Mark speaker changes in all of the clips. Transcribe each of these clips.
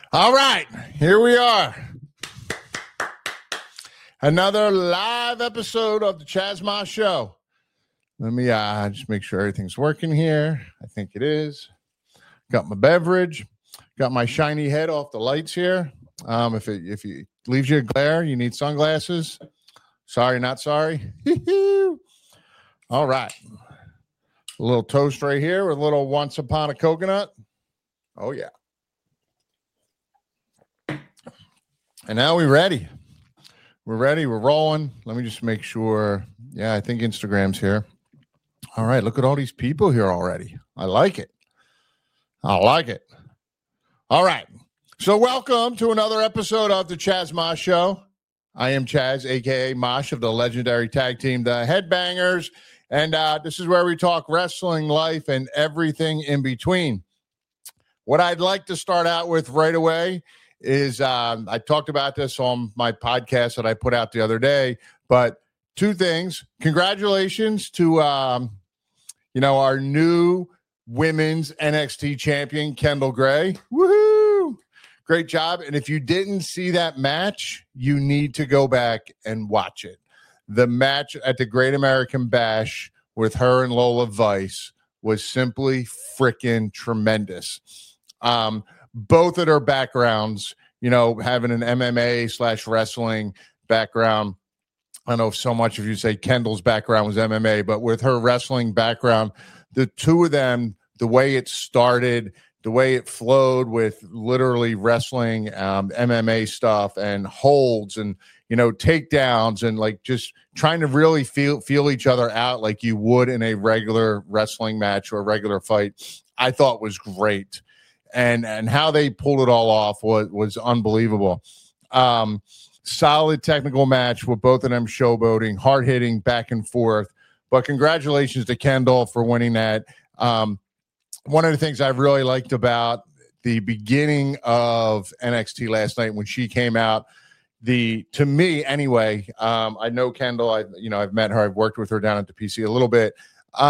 Speaker 1: All right, here we are. Another live episode of the Chaz Ma Show. Let me just make sure everything's working here. I think it is. Got my beverage. Got my shiny head off the lights here. If it leaves you a glare, you need sunglasses. Sorry, not sorry. All right. A little toast right here with a little Once Upon a Coconut. Oh, yeah. And now we're ready. We're ready. We're rolling. Let me just make sure. Yeah, I think Instagram's here. All right. Look at all these people here already. I like it. All right. So welcome to another episode of the Chaz Mosh Show. I am Chaz, a.k.a. Mosh of the legendary tag team, the Headbangers. And this is where we talk wrestling, life, and everything in between. What I'd like to start out with right away is I talked about this on my podcast that I put out the other day, but two things. Congratulations to, our new women's NXT champion, Kendall Gray. Woohoo! Great job. And if you didn't see that match, you need to go back and watch it. The match at the Great American Bash with her and Lola Vice was simply freaking tremendous. Both of their backgrounds, having an MMA / wrestling background. I know so much of you say Kendall's background was MMA, but with her wrestling background, the two of them, the way it started, the way it flowed with literally wrestling, MMA stuff and holds and, takedowns and like just trying to really feel each other out like you would in a regular wrestling match or a regular fight, I thought was great. And how they pulled it all off was unbelievable. Solid technical match with both of them showboating, hard-hitting, back and forth. But congratulations to Kendall for winning that. One of the things I really liked about the beginning of NXT last night when she came out, to me anyway, I know Kendall. I've met her. I've worked with her down at the PC a little bit.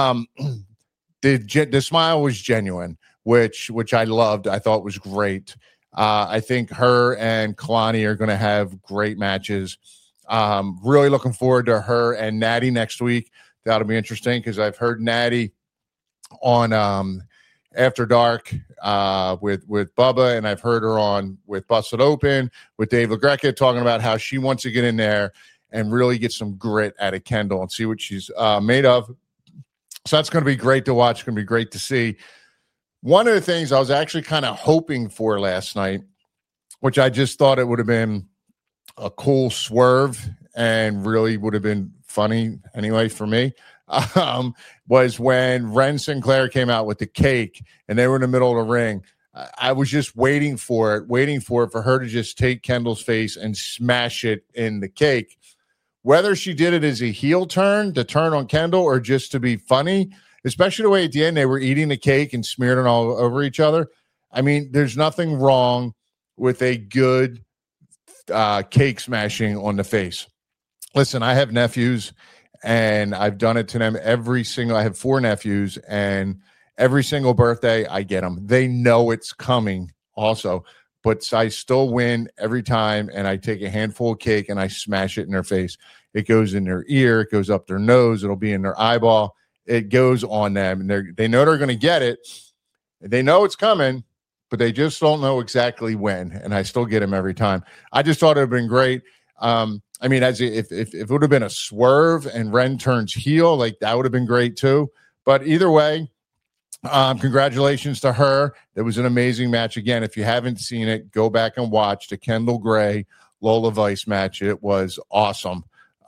Speaker 1: The smile was genuine, which I loved. I thought was great. I think her and Kalani are going to have great matches. Really looking forward to her and Natty next week. That'll be interesting because I've heard Natty on After Dark with Bubba, and I've heard her on with Busted Open with Dave LaGreca talking about how she wants to get in there and really get some grit out of Kendall and see what she's made of. So that's going to be great to watch. It's going to be great to see. One of the things I was actually kind of hoping for last night, which I just thought it would have been a cool swerve and really would have been funny anyway for me, was when Ren Sinclair came out with the cake and they were in the middle of the ring. I was just waiting for her to just take Kendall's face and smash it in the cake. Whether she did it as a heel turn, to turn on Kendall, or just to be funny, especially the way at the end they were eating the cake and smearing it all over each other. I mean, there's nothing wrong with a good cake smashing on the face. Listen, I have nephews, and I've done it to them I have 4 nephews, and every single birthday I get them. They know it's coming also, but I still win every time, and I take a handful of cake and I smash it in their face. It goes in their ear. It goes up their nose. It'll be in their eyeball. It goes on them, and they know they're going to get it. They know it's coming, but they just don't know exactly when, and I still get them every time. I just thought it would have been great. If it would have been a swerve and Ren turns heel, like that would have been great too. But either way, congratulations to her. It was an amazing match. Again, if you haven't seen it, go back and watch the Kendall Gray Lola Vice match. It was awesome.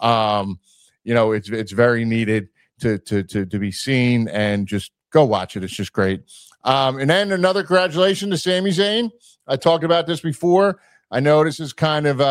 Speaker 1: It's very needed to be seen, and just go watch it. It's just great. And then another congratulations to Sami Zayn. I talked about this before. I know this is kind of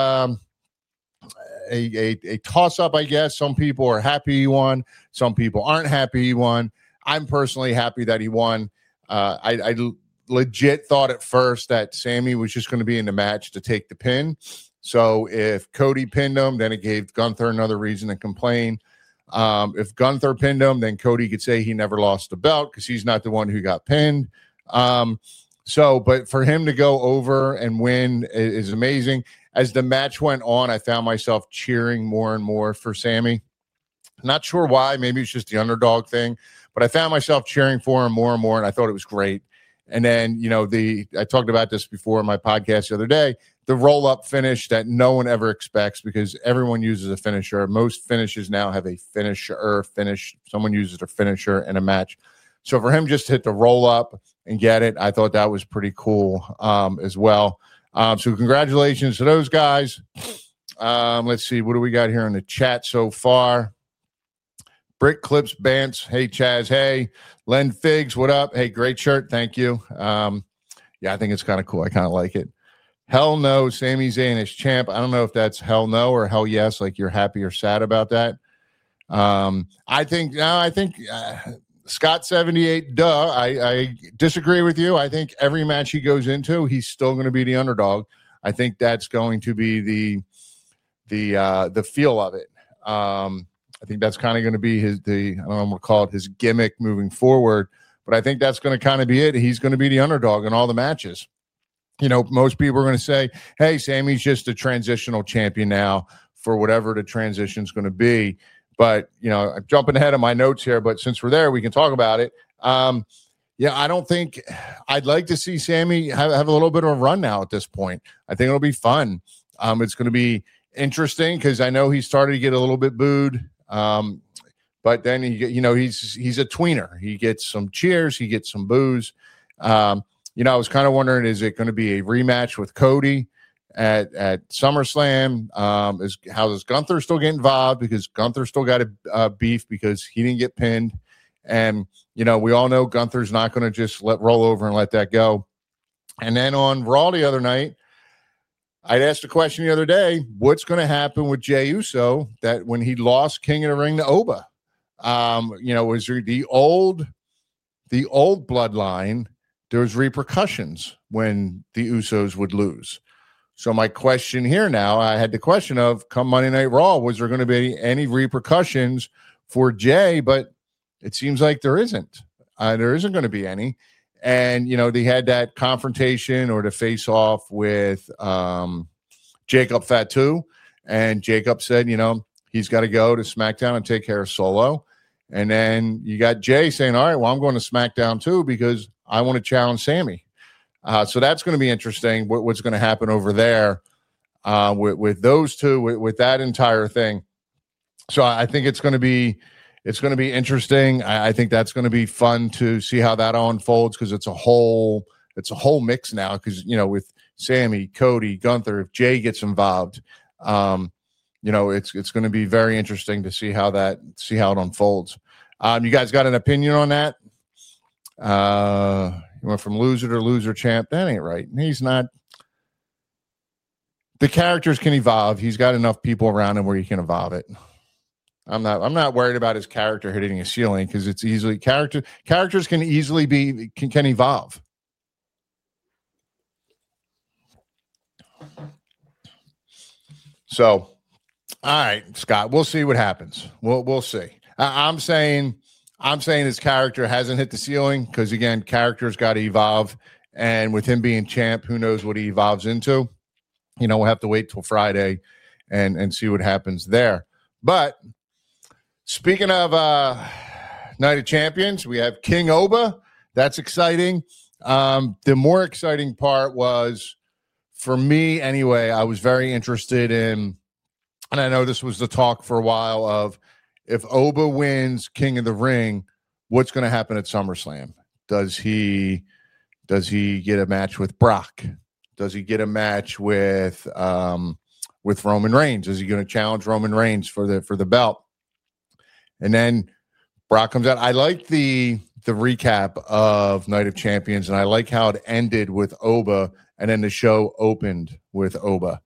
Speaker 1: a toss-up, I guess. Some people are happy he won. Some people aren't happy he won. I'm personally happy that he won. I legit thought at first that Sami was just going to be in the match to take the pin. So if Cody pinned him, then it gave Gunther another reason to complain. If Gunther pinned him, then Cody could say he never lost the belt because he's not the one who got pinned. So, but for him to go over and win is amazing. As the match went on, I found myself cheering more and more for Sammy. Not sure why. Maybe it's just the underdog thing, but I found myself cheering for him more and more, and I thought it was great. And then, I talked about this before in my podcast the other day, the roll-up finish that no one ever expects because everyone uses a finisher. Most finishes now have a finisher finish. Someone uses a finisher in a match. So for him just to hit the roll-up and get it, I thought that was pretty cool as well. So congratulations to those guys. Let's see. What do we got here in the chat so far? Brick Clips Bance. Hey, Chaz. Hey. Len Figs. What up? Hey, great shirt. Thank you. Yeah, I think it's kind of cool. I kind of like it. Hell no, Sami Zayn is champ. I don't know if that's hell no or hell yes, like you're happy or sad about that. I think Scott 78, I disagree with you. I think every match he goes into, he's still going to be the underdog. I think that's going to be the feel of it. I think that's kind of going to be I don't know what to call it, his gimmick moving forward. But I think that's going to kind of be it. He's going to be the underdog in all the matches. Most people are going to say, hey, Sammy's just a transitional champion now for whatever the transition is going to be. But, I'm jumping ahead of my notes here, but since we're there, we can talk about it. I don't think I'd like to see Sammy have a little bit of a run now at this point. I think it'll be fun. It's going to be interesting because I know he started to get a little bit booed. But then he's a tweener. He gets some cheers, he gets some boos. I was kind of wondering, is it going to be a rematch with Cody at SummerSlam? How does Gunther still get involved? Because Gunther still got a beef because he didn't get pinned. And, we all know Gunther's not going to just roll over and let that go. And then on Raw the other night, I'd asked a question the other day, what's going to happen with Jey Uso that when he lost King of the Ring to Oba? Was there the old bloodline? There was repercussions when the Usos would lose. So my question here now, I had the question of, come Monday Night Raw, was there going to be any repercussions for Jey? But it seems like there isn't. There isn't going to be any. And, they had that confrontation or the face-off with Jacob Fatu. And Jacob said, he's got to go to SmackDown and take care of Solo. And then you got Jey saying, all right, well, I'm going to SmackDown too because I want to challenge Sammy. So that's going to be interesting, what's going to happen over there with those two, with that entire thing. So I think it's going to be interesting. I think that's going to be fun to see how that all unfolds because it's a whole mix now because, with Sammy, Cody, Gunther, if Jey gets involved, it's going to be very interesting to see how it unfolds. You guys got an opinion on that? You went from loser to loser champ. That ain't right. He's not. The characters can evolve. He's got enough people around him where he can evolve it. I'm not worried about his character hitting a ceiling because it's easily characters can easily can evolve. So, all right, Scott, we'll see what happens. We'll see. I'm saying his character hasn't hit the ceiling because again, characters got to evolve, and with him being champ, who knows what he evolves into? We'll have to wait till Friday and see what happens there. But speaking of Night of Champions, we have King Oba. That's exciting. The more exciting part was, for me anyway, I was very interested in, and I know this was the talk for a while of, if Oba wins King of the Ring, what's going to happen at SummerSlam? Does he get a match with Brock? Does he get a match with Roman Reigns? Is he going to challenge Roman Reigns for the belt? And then Brock comes out. I like the recap of Night of Champions, and I like how it ended with Oba, and then the show opened with Oba.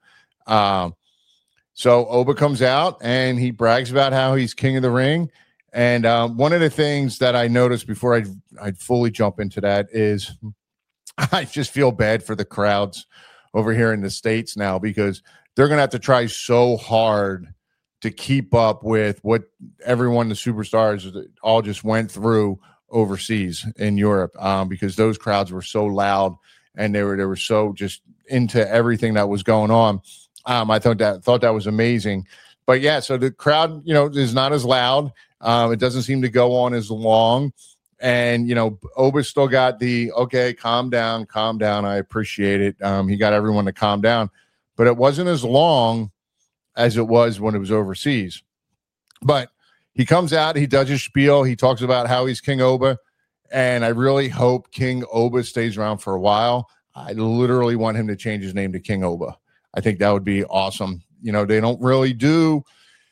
Speaker 1: So Oba comes out, and he brags about how he's King of the Ring. And one of the things that I noticed before I'd fully jump into that is I just feel bad for the crowds over here in the States now because they're going to have to try so hard to keep up with what everyone, the superstars, all just went through overseas in Europe, because those crowds were so loud and they were so just into everything that was going on. I thought that was amazing. But yeah, so the crowd, is not as loud. It doesn't seem to go on as long. And, Oba still got the, okay, calm down. I appreciate it. He got everyone to calm down. But it wasn't as long as it was when it was overseas. But he comes out, he does his spiel. He talks about how he's King Oba. And I really hope King Oba stays around for a while. I literally want him to change his name to King Oba. I think that would be awesome. They don't really do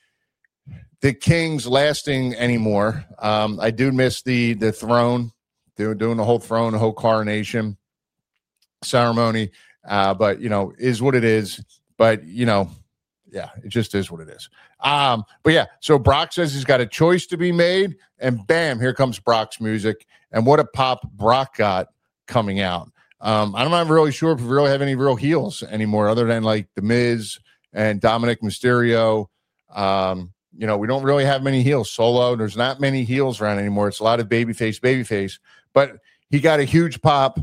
Speaker 1: the kings lasting anymore. I do miss the throne. They were doing the whole throne, the whole coronation ceremony. But, is what it is. But, yeah, it just is what it is. But yeah, so Brock says he's got a choice to be made, and bam, here comes Brock's music. And what a pop Brock got coming out. I'm not really sure if we really have any real heels anymore, other than like The Miz and Dominic Mysterio. We don't really have many heels. Solo, there's not many heels around anymore. It's a lot of babyface. But he got a huge pop.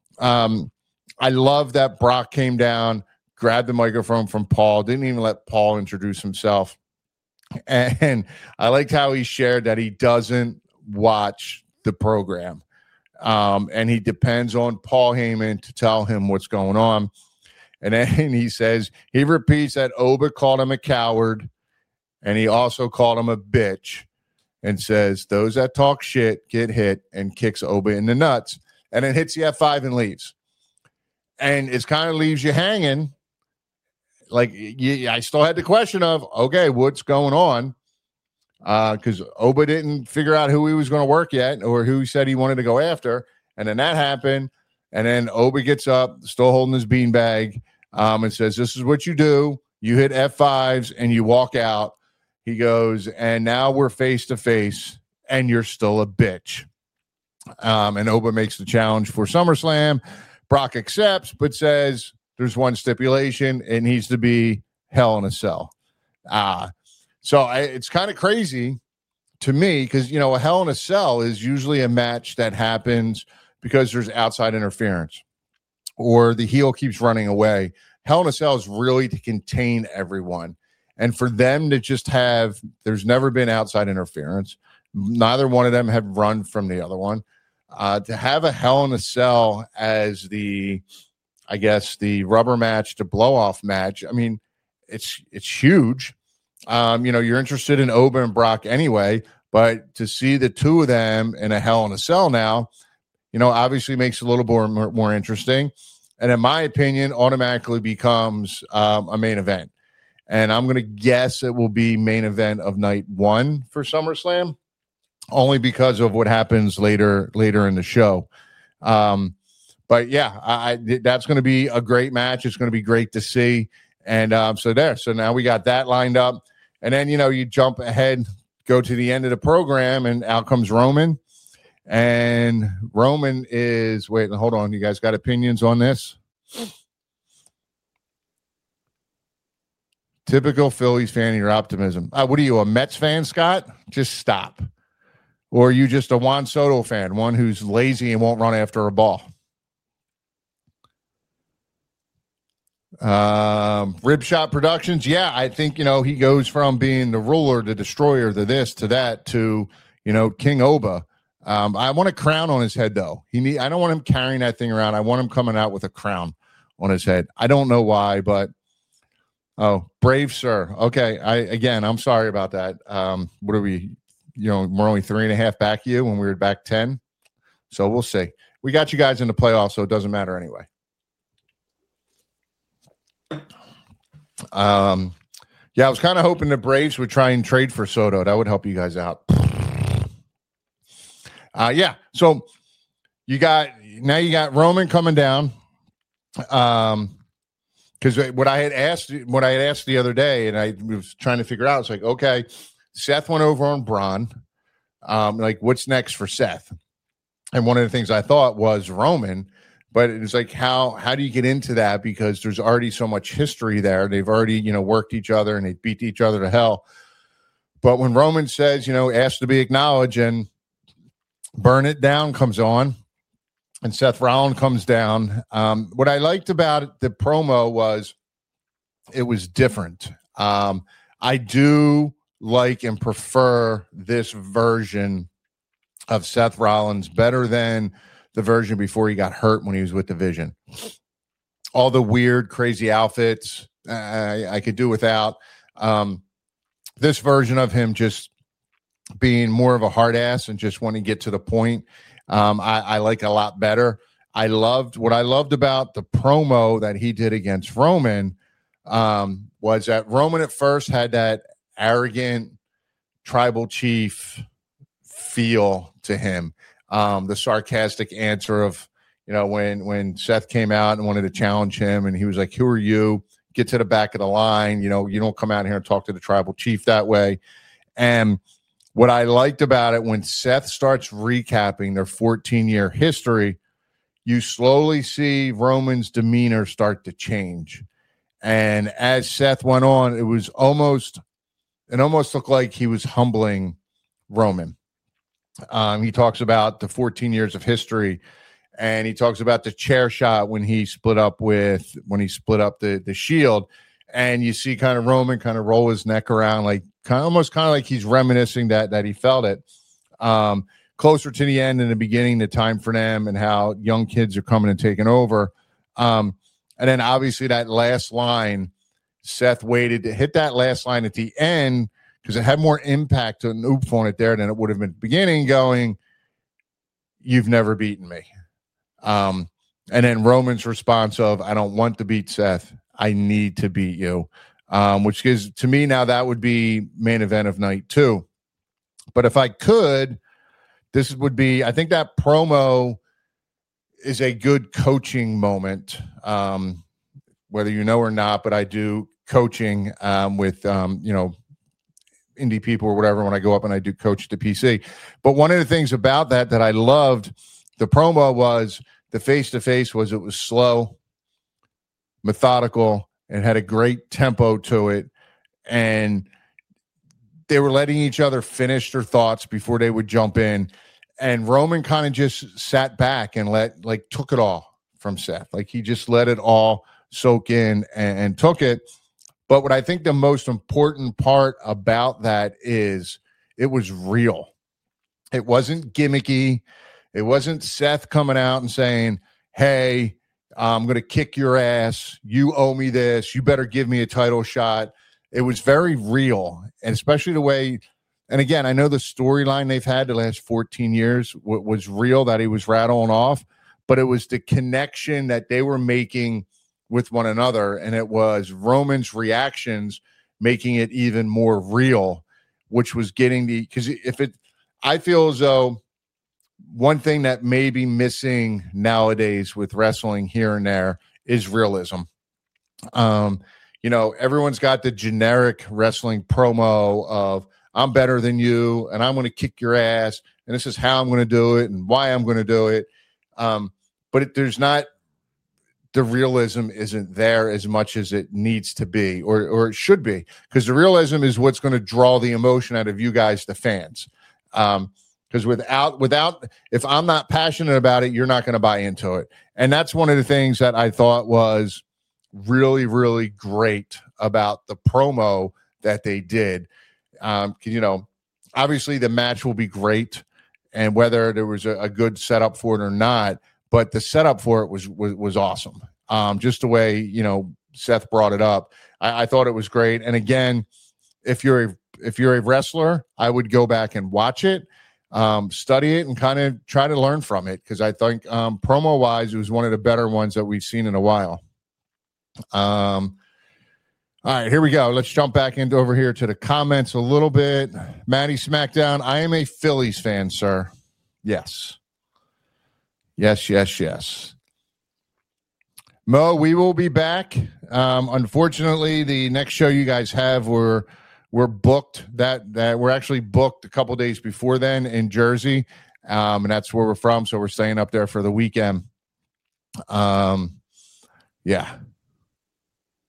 Speaker 1: I love that Brock came down, grabbed the microphone from Paul, didn't even let Paul introduce himself. And I liked how he shared that he doesn't watch the program. And he depends on Paul Heyman to tell him what's going on. And then he says, he repeats that Oba called him a coward, and he also called him a bitch, and says, those that talk shit get hit, and kicks Oba in the nuts, and then hits the F5 and leaves. And it kind of leaves you hanging. Like, I still had the question of, okay, what's going on? Because Oba didn't figure out who he was going to work yet, or who he said he wanted to go after. And then that happened. And then Oba gets up, still holding his beanbag, and says, this is what you do. You hit F5s and you walk out. He goes, and now we're face to face, and you're still a bitch. And Oba makes the challenge for SummerSlam. Brock accepts, but says, there's one stipulation. It needs to be Hell in a Cell. So it's kind of crazy to me because, a Hell in a Cell is usually a match that happens because there's outside interference or the heel keeps running away. Hell in a Cell is really to contain everyone. And for them to just there's never been outside interference. Neither one of them have run from the other one. To have a Hell in a Cell as the rubber match, the blow-off match, I mean, it's huge. You're interested in Oba and Brock anyway, but to see the two of them in a Hell in a Cell now, obviously makes it a little more interesting. And in my opinion, automatically becomes a main event. And I'm going to guess it will be main event of night 1 for SummerSlam, only because of what happens later in the show. But yeah, that's going to be a great match. It's going to be great to see. And so now we got that lined up. And then, you jump ahead, go to the end of the program, and out comes Roman. And Roman is, wait, hold on. You guys got opinions on this? Typical Phillies fan, your optimism. What are you, a Mets fan, Scott? Just stop. Or are you just a Juan Soto fan, one who's lazy and won't run after a ball? Rib Shot Productions. Yeah, I think, he goes from being the ruler, the destroyer, the this to that to, King Oba. I want a crown on his head, though. I don't want him carrying that thing around. I want him coming out with a crown on his head. I don't know why, but brave sir. Okay, I'm sorry about that. What are we? We're only 3.5 back you when we were back 10. So we'll see. We got you guys in the playoffs, so it doesn't matter anyway. Yeah, I was kind of hoping the Braves would try and trade for Soto. That would help you guys out. Yeah. So you got Roman coming down. Because what I had asked the other day, and I was trying to figure out, it's like, okay, Seth went over on Braun. Like, what's next for Seth? And one of the things I thought was Roman, but it's like, how do you get into that? Because there's already so much history there. They've already, worked each other and they beat each other to hell. But when Roman says, asked to be acknowledged, and Burn It Down comes on, and Seth Rollins comes down. What I liked about the promo was it was different. I do like and prefer this version of Seth Rollins better than the version before he got hurt when he was with the Vision. All the weird, crazy outfits I could do without. This version of him just being more of a hard ass and just wanting to get to the point, I like a lot better. What I loved about the promo that he did against Roman was that Roman at first had that arrogant tribal chief feel to him. The sarcastic answer of, when Seth came out and wanted to challenge him, and he was like, "Who are you? Get to the back of the line. You don't come out here and talk to the tribal chief that way." And what I liked about it, when Seth starts recapping their 14-year history, you slowly see Roman's demeanor start to change. And as Seth went on, it almost looked like he was humbling Roman. He talks about the 14 years of history, and he talks about the chair shot when he split up the Shield, and you see kind of Roman kind of roll his neck around, like almost like he's reminiscing that he felt it. Closer to the end and the beginning, the time for them and how young kids are coming and taking over. And then obviously that last line, Seth waited to hit that last line at the end because it had more impact to an oomph on it there than it would have been at the beginning, going, "You've never beaten me." And then Roman's response of, "I don't want to beat Seth. I need to beat you." Which is, to me now, that would be main event of night 2. But if I could, this would be, I think that promo is a good coaching moment, whether you know or not, but I do coaching with, indie people or whatever when I go up and I do coach the PC. But one of the things about that I loved, the promo was the face-to-face was it was slow, methodical, and had a great tempo to it. And they were letting each other finish their thoughts before they would jump in. And Roman kind of just sat back and took it all from Seth. Like he just let it all soak in and took it. But what I think the most important part about that is it was real. It wasn't gimmicky. It wasn't Seth coming out and saying, "Hey, I'm going to kick your ass. You owe me this. You better give me a title shot." It was very real, and especially the way, and again, I know the storyline they've had the last 14 years was real, that he was rattling off, but it was the connection that they were making with one another, and it was Roman's reactions making it even more real, which was getting because I feel as though one thing that may be missing nowadays with wrestling here and there is realism. Everyone's got the generic wrestling promo of, "I'm better than you and I'm going to kick your ass and this is how I'm going to do it and why I'm going to do it." But there's not, the realism isn't there as much as it needs to be, or it should be, because the realism is what's going to draw the emotion out of you guys, the fans. Because without, if I'm not passionate about it, you're not going to buy into it. And that's one of the things that I thought was really, really great about the promo that they did. Obviously the match will be great, and whether there was a good setup for it or not, but the setup for it was awesome. Just the way, Seth brought it up, I thought it was great. And again, if you're a wrestler, I would go back and watch it, study it, and kind of try to learn from it, because I think promo wise, it was one of the better ones that we've seen in a while. All right, here we go. Let's jump back over here to the comments a little bit. Matty SmackDown, "I am a Phillies fan, sir." Yes. Yes. Mo, we will be back. Unfortunately, the next show you guys have, we're booked. That we're actually booked a couple days before then in Jersey, and that's where we're from. So we're staying up there for the weekend. Yeah.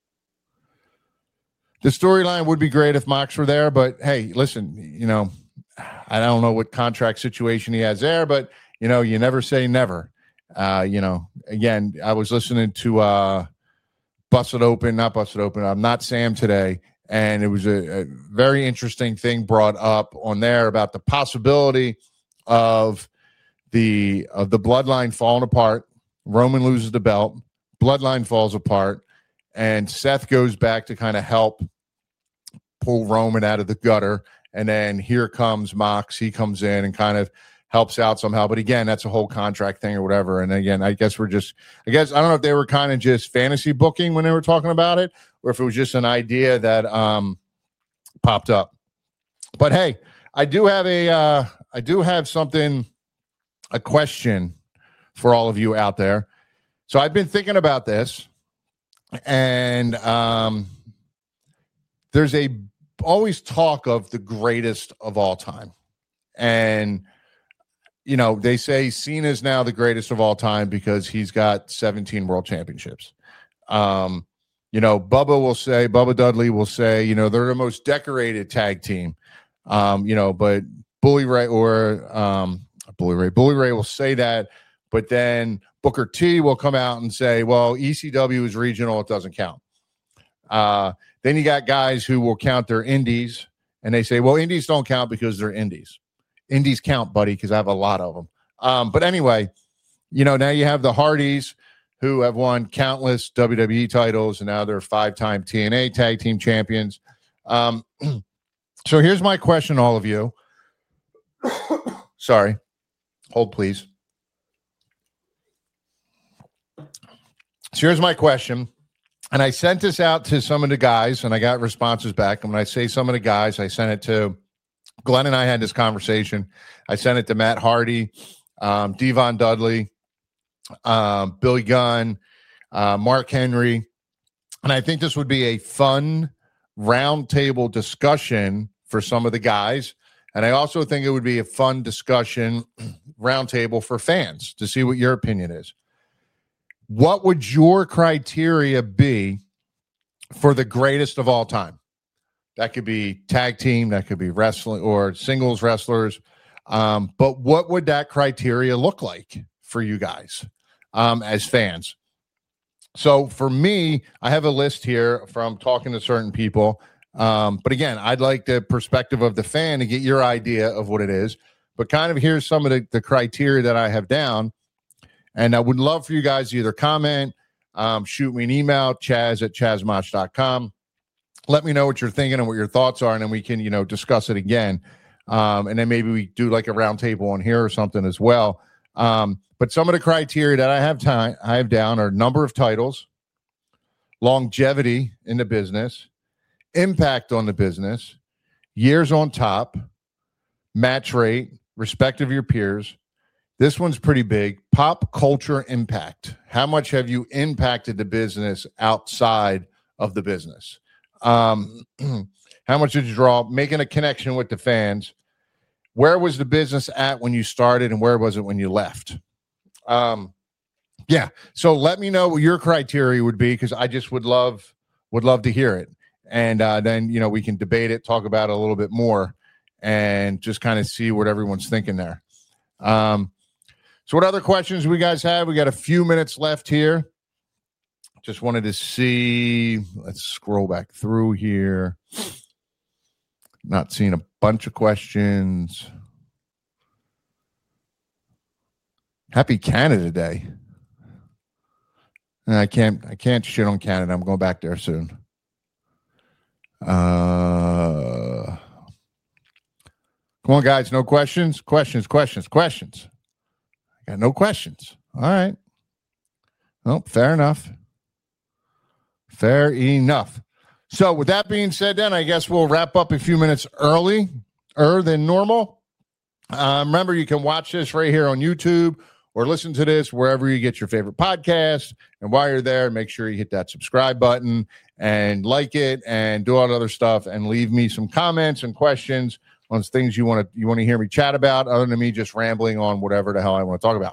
Speaker 1: The storyline would be great if Mox were there, but hey, listen, I don't know what contract situation he has there, but you never say never. Again, I was listening to Busted Open, not Busted Open. I'm Not Sam today, and it was a very interesting thing brought up on there about the possibility of the bloodline falling apart. Roman loses the belt, bloodline falls apart, and Seth goes back to kind of help pull Roman out of the gutter. And then here comes Mox. He comes in and kind of helps out somehow. But again, that's a whole contract thing or whatever. And again, I don't know if they were kind of just fantasy booking when they were talking about it, or if it was just an idea that popped up. But hey, I do have a question for all of you out there. So I've been thinking about this, and there's always talk of the greatest of all time. And, they say Cena's now the greatest of all time because he's got 17 world championships. Bubba Dudley will say, they're the most decorated tag team. But Bully Ray will say that, but then Booker T will come out and say, well, ECW is regional. It doesn't count. Then you got guys who will count their indies, and they say, well, indies don't count because they're indies. Indies count, buddy, because I have a lot of them. But anyway, now you have the Hardys who have won countless WWE titles, and now they're 5-time TNA tag team champions. So here's my question, all of you. Sorry. Hold, please. So here's my question. And I sent this out to some of the guys, and I got responses back. And when I say some of the guys, I sent it to Glenn, and I had this conversation. I sent it to Matt Hardy, Devon Dudley, Billy Gunn, Mark Henry. And I think this would be a fun roundtable discussion for some of the guys. And I also think it would be a fun discussion roundtable for fans to see what your opinion is. What would your criteria be for the greatest of all time? That could be tag team, that could be wrestling or singles wrestlers. But what would that criteria look like for you guys as fans? So for me, I have a list here from talking to certain people. But again, I'd like the perspective of the fan to get your idea of what it is. But kind of here's some of the criteria that I have down. And I would love for you guys to either comment, shoot me an email, chaz@chazmach.com. Let me know what you're thinking and what your thoughts are, and then we can, discuss it again. And then maybe we do like a round table on here or something as well. But some of the criteria that I have down are number of titles, longevity in the business, impact on the business, years on top, match rate, respect of your peers. This one's pretty big. Pop culture impact. How much have you impacted the business outside of the business? How much did you draw? Making a connection with the fans. Where was the business at when you started, and where was it when you left? So let me know what your criteria would be, because I just would love to hear it. And then, we can debate it, talk about it a little bit more, and just kind of see what everyone's thinking there. So what other questions do we guys have? We got a few minutes left here. Just wanted to see. Let's scroll back through here. Not seeing a bunch of questions. Happy Canada Day. I can't shit on Canada. I'm going back there soon. Come on, guys. No questions? Questions. Got no questions. All right. Well, fair enough. So with that being said, then I guess we'll wrap up a few minutes earlier than normal. Remember, you can watch this right here on YouTube or listen to this wherever you get your favorite podcast. And while you're there, make sure you hit that subscribe button and like it and do all that other stuff, and leave me some comments and questions on things you want to hear me chat about, other than me just rambling on whatever the hell I want to talk about.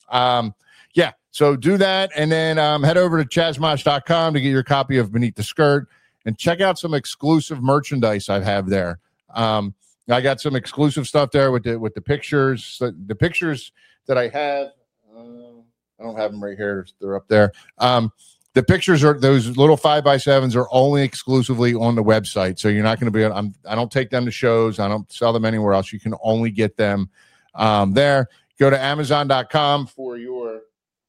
Speaker 1: So do that, and then head over to chazmach.com to get your copy of Beneath the Skirt, and check out some exclusive merchandise I have there. And I got some exclusive stuff there with the pictures. The pictures that I have, I don't have them right here. They're up there. The pictures are those little 5x7s are only exclusively on the website. So you're not going to be. I don't take them to shows. I don't sell them anywhere else. You can only get them there. Go to Amazon.com for your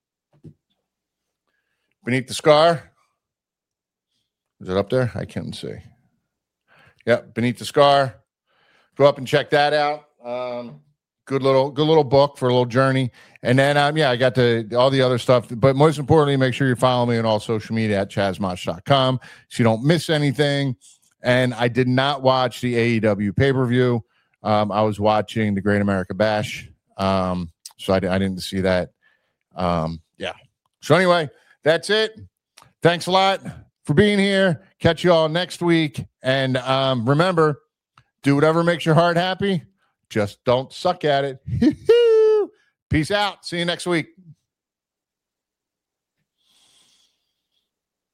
Speaker 1: Beneath the Scar. Is it up there? I can't see. Yep, Beneath the Scar. Go up and check that out. Good little book for a little journey. And then I got all the other stuff. But most importantly, make sure you follow me on all social media at ChazMosh.com so you don't miss anything. And I did not watch the AEW pay-per-view. I was watching the Great America Bash. So I didn't see that. So anyway, that's it. Thanks a lot for being here. Catch you all next week. And remember, do whatever makes your heart happy. Just don't suck at it. Peace out. See you next week.